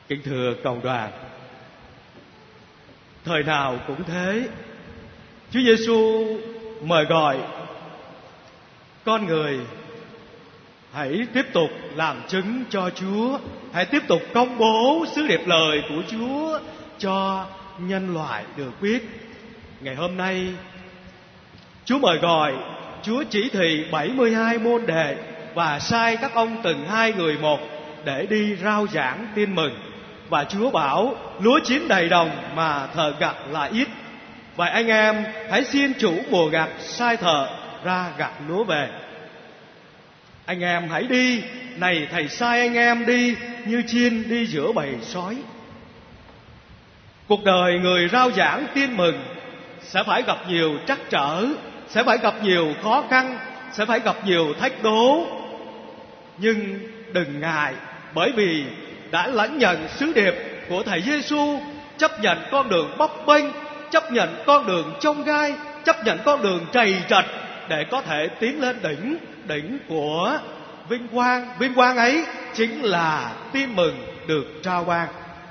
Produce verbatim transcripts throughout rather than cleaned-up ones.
Kính thưa cộng đoàn, thời nào cũng thế, Chúa Giêsu mời gọi con người hãy tiếp tục làm chứng cho Chúa, hãy tiếp tục công bố sứ điệp lời của Chúa cho nhân loại được biết. Ngày hôm nay, Chúa mời gọi, Chúa chỉ thị bảy mươi hai môn đệ và sai các ông từng hai người một để đi rao giảng tin mừng. Và Chúa bảo lúa chín đầy đồng mà thợ gặt là ít. Vậy anh em hãy xin chủ mùa gặt sai thợ ra gặt lúa về. Anh em hãy đi, này thầy sai anh em đi như chiên đi giữa bầy sói. Cuộc đời người rao giảng tin mừng sẽ phải gặp nhiều trắc trở, sẽ phải gặp nhiều khó khăn, sẽ phải gặp nhiều thách đố. Nhưng đừng ngại, bởi vì đã lãnh nhận sứ điệp của Thầy Giêsu, chấp nhận con đường bấp bênh, chấp nhận con đường chông gai, chấp nhận con đường trầy trật để có thể tiến lên đỉnh, đỉnh của vinh quang. Vinh quang ấy chính là tin mừng được trao ban.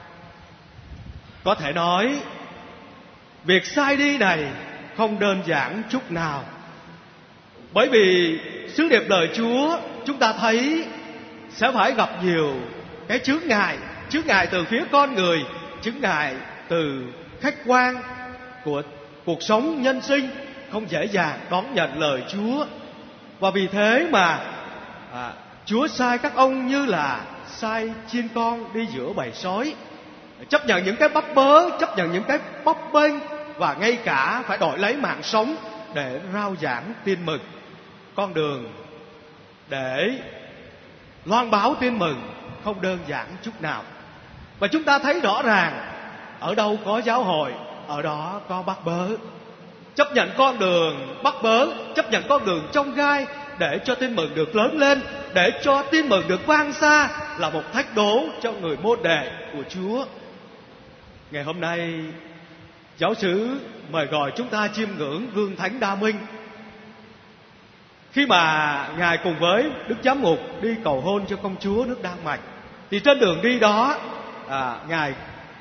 Có thể nói, việc sai đi này không đơn giản chút nào. Bởi vì sứ điệp lời Chúa chúng ta thấy sẽ phải gặp nhiều cái chướng ngại, chướng ngại từ phía con người, chướng ngại từ khách quan của cuộc sống nhân sinh, không dễ dàng đón nhận lời Chúa. Và vì thế mà à, Chúa sai các ông như là sai chiên con đi giữa bầy sói, chấp nhận những cái bấp bớ, chấp nhận những cái bấp bênh, và ngay cả phải đổi lấy mạng sống để rao giảng tin mừng. Con đường để loan báo tin mừng không đơn giản chút nào. Và chúng ta thấy rõ ràng, ở đâu có giáo hội, ở đó có bắt bớ. Chấp nhận con đường bắt bớ, chấp nhận con đường chông gai để cho tin mừng được lớn lên, để cho tin mừng được vang xa là một thách đố cho người môn đệ của Chúa. Ngày hôm nay, giáo xứ mời gọi chúng ta chiêm ngưỡng gương Thánh Đa Minh. Khi mà Ngài cùng với Đức Giám mục đi cầu hôn cho công chúa nước Đan Mạch, thì trên đường đi đó, à, Ngài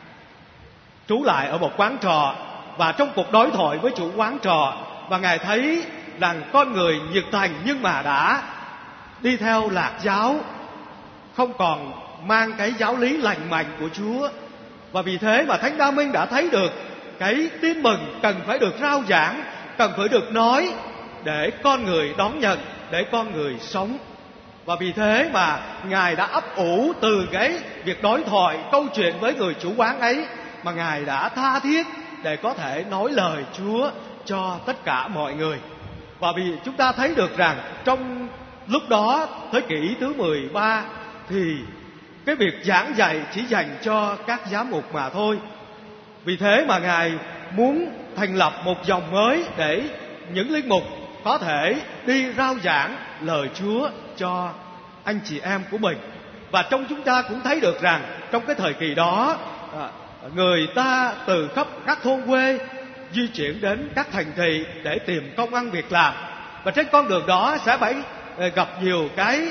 trú lại ở một quán trọ. Và trong cuộc đối thoại với chủ quán trọ, và Ngài thấy rằng con người nhiệt thành nhưng mà đã đi theo lạc giáo, không còn mang cái giáo lý lành mạnh của Chúa. Và vì thế mà Thánh Đa Minh đã thấy được cái tin mừng cần phải được rao giảng, cần phải được nói để con người đón nhận, để con người sống. Và vì thế mà Ngài đã ấp ủ từ cái việc đối thoại, câu chuyện với người chủ quán ấy, mà Ngài đã tha thiết để có thể nói lời Chúa cho tất cả mọi người. Và vì chúng ta thấy được rằng trong lúc đó, thế kỷ thứ mười ba, thì cái việc giảng dạy chỉ dành cho các giám mục mà thôi. Vì thế mà Ngài muốn thành lập một dòng mới để những linh mục có thể đi rao giảng lời Chúa cho anh chị em của mình. Và trong chúng ta cũng thấy được rằng trong cái thời kỳ đó, người ta từ khắp các thôn quê di chuyển đến các thành thị để tìm công ăn việc làm. Và trên con đường đó sẽ phải gặp nhiều cái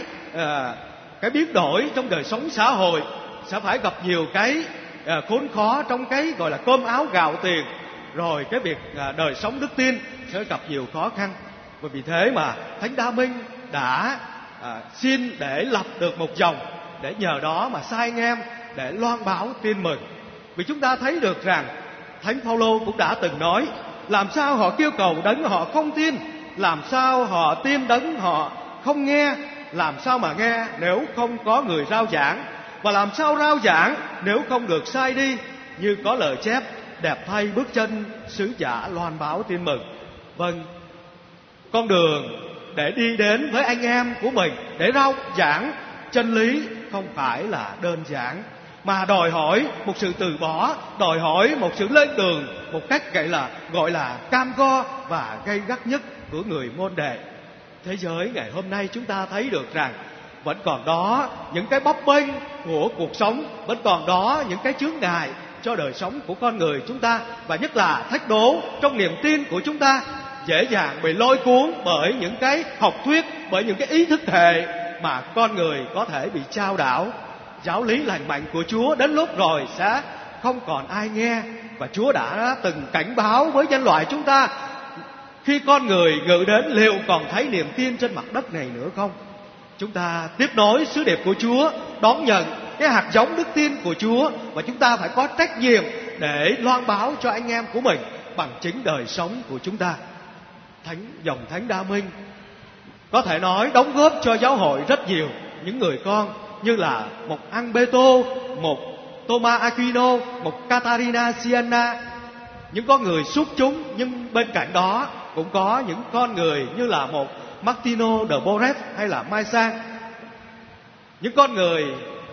cái biến đổi trong đời sống xã hội, sẽ phải gặp nhiều cái khốn khó trong cái gọi là cơm áo gạo tiền, rồi cái việc đời sống đức tin sẽ gặp nhiều khó khăn. Và vì thế mà Thánh Đa Minh đã à, xin để lập được một dòng, để nhờ đó mà sai anh em để loan báo tin mừng. Vì chúng ta thấy được rằng Thánh Phaolô cũng đã từng nói, làm sao họ kêu cầu đấng họ không tin, làm sao họ tin đấng họ không nghe, làm sao mà nghe nếu không có người rao giảng, và làm sao rao giảng nếu không được sai đi. Như có lời chép, đẹp thay bước chân sứ giả loan báo tin mừng. Vâng, con đường để đi đến với anh em của mình, để rao giảng chân lý không phải là đơn giản, mà đòi hỏi một sự từ bỏ, đòi hỏi một sự lên đường một cách gọi là gọi là cam go và gay gắt nhất của người môn đệ. Thế giới ngày hôm nay chúng ta thấy được rằng vẫn còn đó những cái bấp bênh của cuộc sống, vẫn còn đó những cái chướng ngại cho đời sống của con người chúng ta, và nhất là thách đố trong niềm tin của chúng ta, dễ dàng bị lôi cuốn bởi những cái học thuyết, bởi những cái ý thức hệ mà con người có thể bị chao đảo. giáo lý lành mạnh của Chúa đến lúc rồi sẽ không còn ai nghe. Và Chúa đã từng cảnh báo với nhân loại chúng ta, khi con người ngự đến liệu còn thấy niềm tin trên mặt đất này nữa không? Chúng ta tiếp nối sứ điệp của Chúa, đón nhận cái hạt giống đức tin của Chúa, và chúng ta phải có trách nhiệm để loan báo cho anh em của mình bằng chính đời sống của chúng ta. Thánh dòng Thánh Đa Minh có thể nói đóng góp cho giáo hội rất nhiều những người con như là một Ambeto, một Thomas Aquino, một Catarina Siena, những con người xuất chúng. Nhưng bên cạnh đó cũng có những con người như là một Martino de Porres hay là Mai Sang, những con người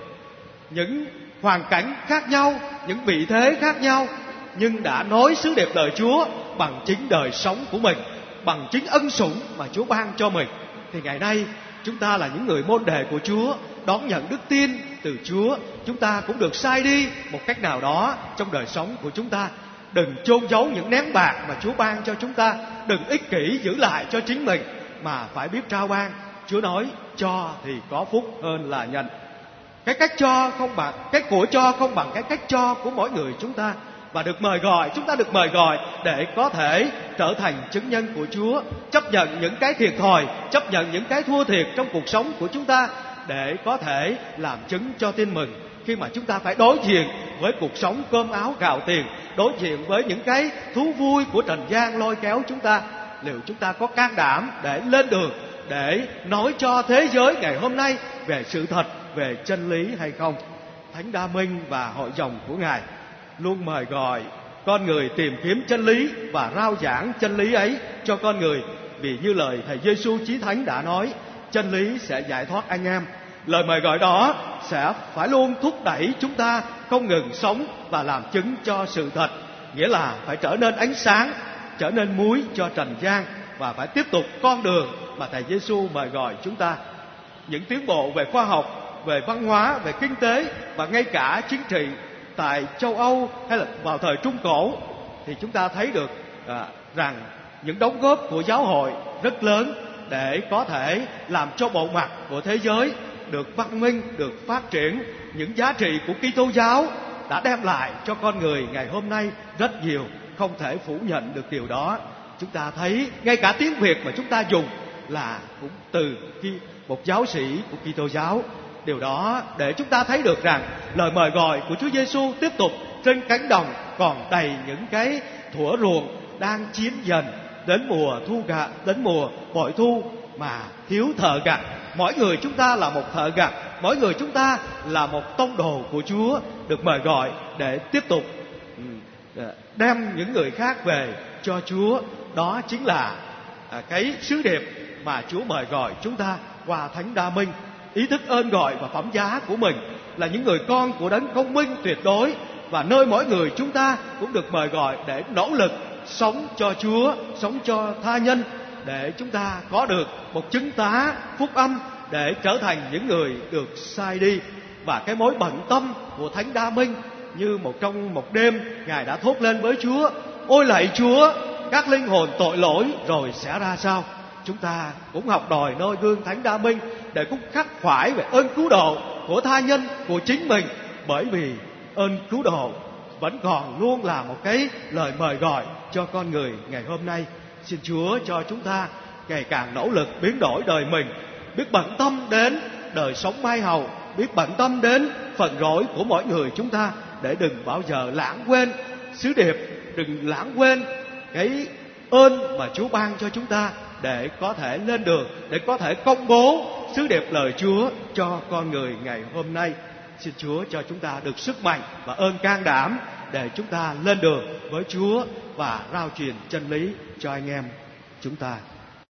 những hoàn cảnh khác nhau, những vị thế khác nhau, nhưng đã nói sứ điệp lời Chúa bằng chính đời sống của mình, bằng chính ân sủng mà Chúa ban cho mình. Thì ngày nay chúng ta là những người môn đệ của Chúa, đón nhận đức tin từ Chúa. Chúng ta cũng được sai đi một cách nào đó trong đời sống của chúng ta. Đừng chôn giấu những nén bạc mà Chúa ban cho chúng ta, đừng ích kỷ giữ lại cho chính mình, mà phải biết trao ban. Chúa nói cho thì có phúc hơn là nhận. Cái cách cho không bằng, cái của cho không bằng cái cách cho của mỗi người chúng ta. Và được mời gọi, chúng ta được mời gọi để có thể trở thành chứng nhân của Chúa, chấp nhận những cái thiệt thòi, chấp nhận những cái thua thiệt trong cuộc sống của chúng ta, để có thể làm chứng cho tin mừng. Khi mà chúng ta phải đối diện với cuộc sống cơm áo gạo tiền, đối diện với những cái thú vui của trần gian lôi kéo chúng ta, liệu chúng ta có can đảm để lên đường, để nói cho thế giới ngày hôm nay về sự thật, về chân lý hay không? Thánh Đa Minh và hội dòng của Ngài luôn mời gọi con người tìm kiếm chân lý và rao giảng chân lý ấy cho con người. Vì như lời Thầy Giêsu Chí Thánh đã nói, chân lý sẽ giải thoát anh em. Lời mời gọi đó sẽ phải luôn thúc đẩy chúng ta không ngừng sống và làm chứng cho sự thật. Nghĩa là phải trở nên ánh sáng, trở nên muối cho trần gian, và phải tiếp tục con đường mà Thầy Giêsu mời gọi chúng ta. Những tiến bộ về khoa học, về văn hóa, về kinh tế và ngay cả chính trị tại châu Âu hay là vào thời Trung Cổ, thì chúng ta thấy được à, rằng những đóng góp của giáo hội rất lớn để có thể làm cho bộ mặt của thế giới được văn minh, được phát triển. Những giá trị của Kitô giáo đã đem lại cho con người ngày hôm nay rất nhiều, không thể phủ nhận được điều đó. Chúng ta thấy ngay cả tiếng Việt mà chúng ta dùng là cũng từ một giáo sĩ của Kitô giáo. Điều đó để chúng ta thấy được rằng lời mời gọi của Chúa Giêsu tiếp tục trên cánh đồng còn đầy những cái thủa ruộng đang chín dần, đến mùa thu gặt, đến mùa bội thu mà thiếu thợ gặt. Mỗi người chúng ta là một thợ gặt, mỗi người chúng ta là một tông đồ của Chúa, được mời gọi để tiếp tục đem những người khác về cho Chúa. Đó chính là cái sứ điệp mà Chúa mời gọi chúng ta qua Thánh Đa Minh. Ý thức ơn gọi và phẩm giá của mình là những người con của Đấng công minh tuyệt đối, và nơi mỗi người chúng ta cũng được mời gọi để nỗ lực sống cho Chúa, sống cho tha nhân, để chúng ta có được một chứng tá phúc âm, để trở thành những người được sai đi. Và cái mối bận tâm của Thánh Đa Minh như một trong một đêm Ngài đã thốt lên với Chúa: ôi lạy Chúa, các linh hồn tội lỗi rồi sẽ ra sao? Chúng ta cũng học đòi noi gương Thánh Đa Minh để cũng khắc khoải về ơn cứu độ của tha nhân, của chính mình. Bởi vì ơn cứu độ vẫn còn luôn là một cái lời mời gọi cho con người ngày hôm nay. Xin Chúa cho chúng ta ngày càng nỗ lực biến đổi đời mình, biết bận tâm đến đời sống mai hầu, biết bận tâm đến phần rỗi của mỗi người chúng ta, để đừng bao giờ lãng quên sứ điệp, đừng lãng quên cái ơn mà Chúa ban cho chúng ta, để có thể lên đường, để có thể công bố sứ điệp lời Chúa cho con người ngày hôm nay. Xin Chúa cho chúng ta được sức mạnh và ơn can đảm để chúng ta lên đường với Chúa và rao truyền chân lý cho anh em chúng ta.